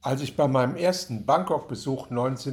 Als ich bei meinem ersten Bangkok-Besuch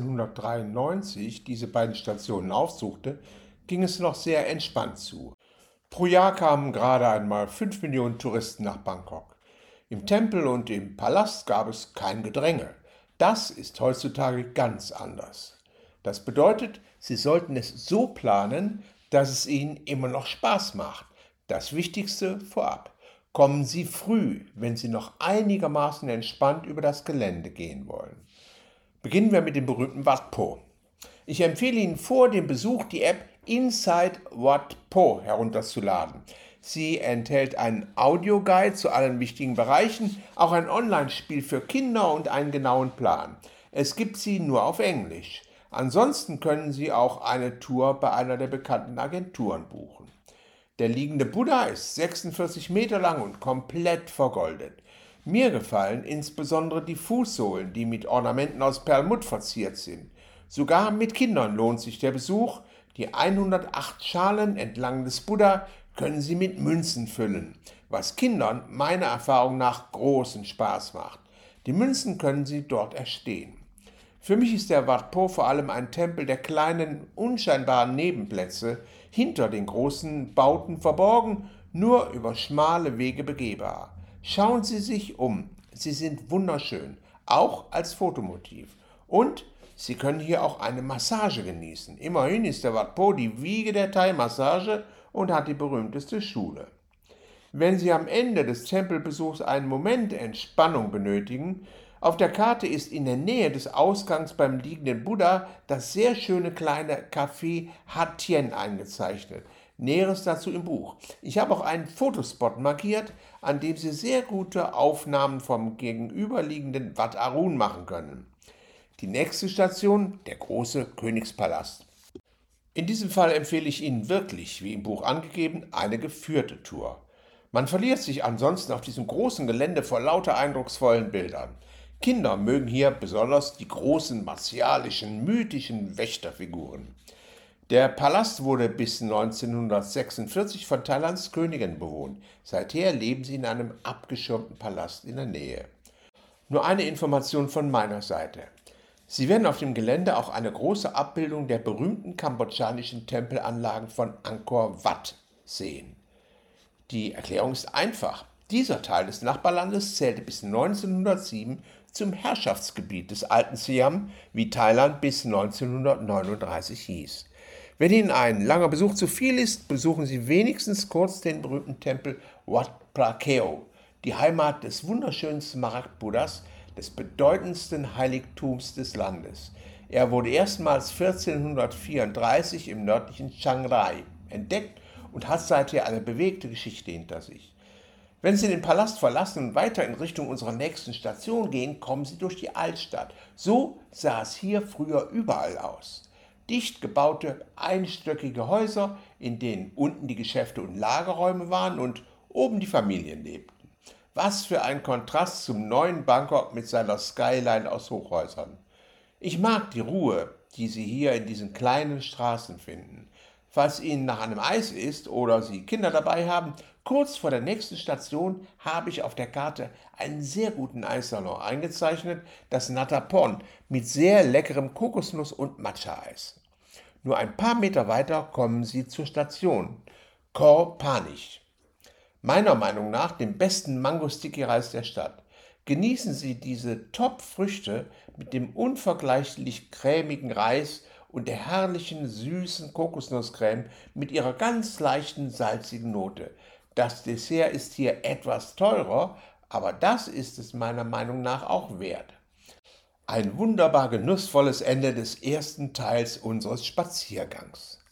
1993 diese beiden Stationen aufsuchte, ging es noch sehr entspannt zu. Pro Jahr kamen gerade einmal 5 Millionen Touristen nach Bangkok. Im Tempel und im Palast gab es kein Gedränge. Das ist heutzutage ganz anders. Das bedeutet, Sie sollten es so planen, dass es Ihnen immer noch Spaß macht. Das Wichtigste vorab. Kommen Sie früh, wenn Sie noch einigermaßen entspannt über das Gelände gehen wollen. Beginnen wir mit dem berühmten Wat Po. Ich empfehle Ihnen vor dem Besuch die App Inside Wat Po herunterzuladen. Sie enthält einen Audioguide zu allen wichtigen Bereichen, auch ein Online-Spiel für Kinder und einen genauen Plan. Es gibt sie nur auf Englisch. Ansonsten können Sie auch eine Tour bei einer der bekannten Agenturen buchen. Der liegende Buddha ist 46 Meter lang und komplett vergoldet. Mir gefallen insbesondere die Fußsohlen, die mit Ornamenten aus Perlmutt verziert sind. Sogar mit Kindern lohnt sich der Besuch. Die 108 Schalen entlang des Buddha können Sie mit Münzen füllen, was Kindern meiner Erfahrung nach großen Spaß macht. Die Münzen können Sie dort erstehen. Für mich ist der Wat Po vor allem ein Tempel der kleinen, unscheinbaren Nebenplätze hinter den großen Bauten verborgen, nur über schmale Wege begehbar. Schauen Sie sich um, sie sind wunderschön, auch als Fotomotiv. Und Sie können hier auch eine Massage genießen. Immerhin ist der Wat Po die Wiege der Thai-Massage und hat die berühmteste Schule. Wenn Sie am Ende des Tempelbesuchs einen Moment Entspannung benötigen, auf der Karte ist in der Nähe des Ausgangs beim liegenden Buddha das sehr schöne kleine Café Hat Tien eingezeichnet. Näheres dazu im Buch. Ich habe auch einen Fotospot markiert, an dem Sie sehr gute Aufnahmen vom gegenüberliegenden Wat Arun machen können. Die nächste Station, der große Königspalast. In diesem Fall empfehle ich Ihnen wirklich, wie im Buch angegeben, eine geführte Tour. Man verliert sich ansonsten auf diesem großen Gelände vor lauter eindrucksvollen Bildern. Kinder mögen hier besonders die großen martialischen, mythischen Wächterfiguren. Der Palast wurde bis 1946 von Thailands Königin bewohnt. Seither leben sie in einem abgeschirmten Palast in der Nähe. Nur eine Information von meiner Seite. Sie werden auf dem Gelände auch eine große Abbildung der berühmten kambodschanischen Tempelanlagen von Angkor Wat sehen. Die Erklärung ist einfach. Dieser Teil des Nachbarlandes zählte bis 1907 zum Herrschaftsgebiet des alten Siam, wie Thailand bis 1939 hieß. Wenn Ihnen ein langer Besuch zu viel ist, besuchen Sie wenigstens kurz den berühmten Tempel Wat Phra Keo, die Heimat des wunderschönen Smaragd-Buddhas, des bedeutendsten Heiligtums des Landes. Er wurde erstmals 1434 im nördlichen Chiang Rai entdeckt und hat seither eine bewegte Geschichte hinter sich. Wenn Sie den Palast verlassen und weiter in Richtung unserer nächsten Station gehen, kommen Sie durch die Altstadt. So sah es hier früher überall aus. Dicht gebaute, einstöckige Häuser, in denen unten die Geschäfte und Lagerräume waren und oben die Familien lebten. Was für ein Kontrast zum neuen Bangkok mit seiner Skyline aus Hochhäusern. Ich mag die Ruhe, die Sie hier in diesen kleinen Straßen finden. Falls Ihnen nach einem Eis ist oder Sie Kinder dabei haben, kurz vor der nächsten Station habe ich auf der Karte einen sehr guten Eissalon eingezeichnet, das Natapon mit sehr leckerem Kokosnuss- und Matcha-Eis. Nur ein paar Meter weiter kommen Sie zur Station Khor Phanik. Meiner Meinung nach dem besten Mango-Sticky-Reis der Stadt. Genießen Sie diese Top-Früchte mit dem unvergleichlich cremigen Reis und der herrlichen, süßen Kokosnusscreme mit ihrer ganz leichten, salzigen Note. Das Dessert ist hier etwas teurer, aber das ist es meiner Meinung nach auch wert. Ein wunderbar genussvolles Ende des ersten Teils unseres Spaziergangs.